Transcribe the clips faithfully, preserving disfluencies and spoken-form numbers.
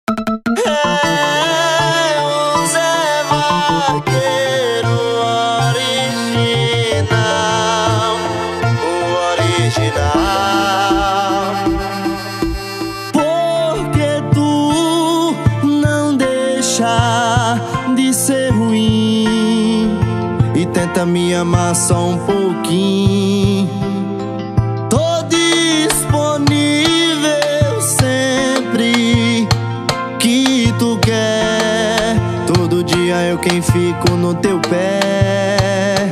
É o Zé Vaqueiro original, o original. Porque tu não deixa de ser ruim e tenta me amar só um pouquinho. Tô disponível sempre que tu quer. Todo dia eu quem fico no teu pé.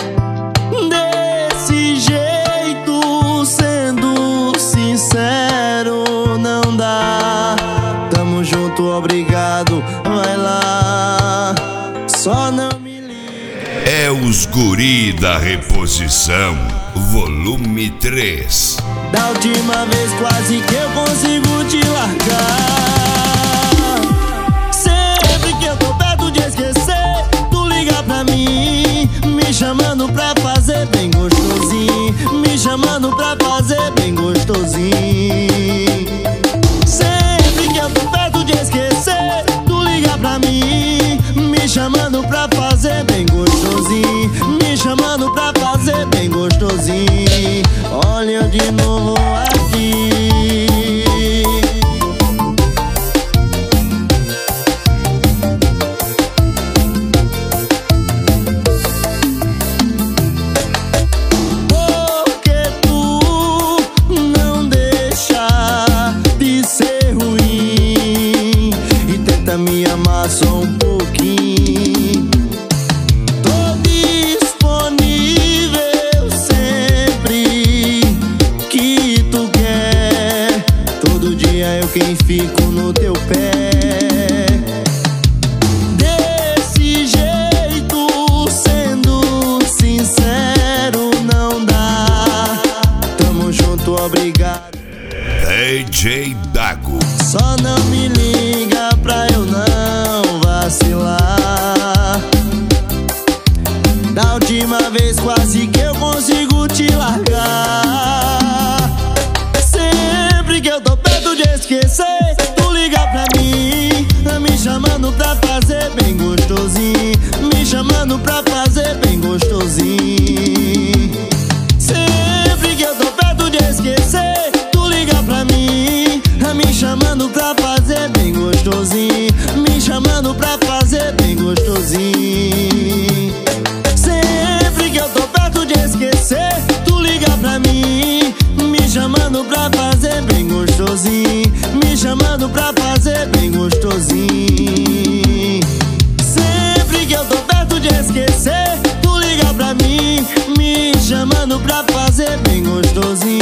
Desse jeito, sendo sincero, não dá. Tamo junto, obrigado, vai lá. Só não me liga. É os guri da reposição, volume três. Da última vez quase que eu consigo te largar. Sempre que eu tô perto de esquecer, tu liga pra mim, me chamando pra fazer bem gostosinho, me chamando pra fazer bem gostosinho. Sempre que eu tô perto de esquecer, tu liga pra mim, me chamando pra fazer bem gostosinho, me chamando pra fazer bem gostosinho. Olha eu de novo aqui. Porque tu não deixa de ser ruim e tenta me amar só um pouquinho. Tô disponível sempre que tu quer. Todo dia eu quem fico no teu pé. Desse jeito, sendo sincero, não dá. Tamo junto, obrigado. D J Dago. Só não me liga pra eu não vacilar. Da última vez quase que eu consigo te largar. Sempre que eu tô perto de esquecer, tu liga pra mim, me chamando pra fazer bem gostosinho, me chamando pra fazer bem gostosinho. Sempre que eu tô perto de esquecer, tu liga pra mim, me chamando pra fazer bem gostosinho, me chamando pra fazer bem gostosinho. Sempre que eu tô perto de esquecer, tu liga pra mim, me chamando pra fazer bem gostosinho, me chamando pra fazer bem gostosinho. Sempre que eu tô perto de esquecer, tu liga pra mim, me chamando pra fazer bem gostosinho.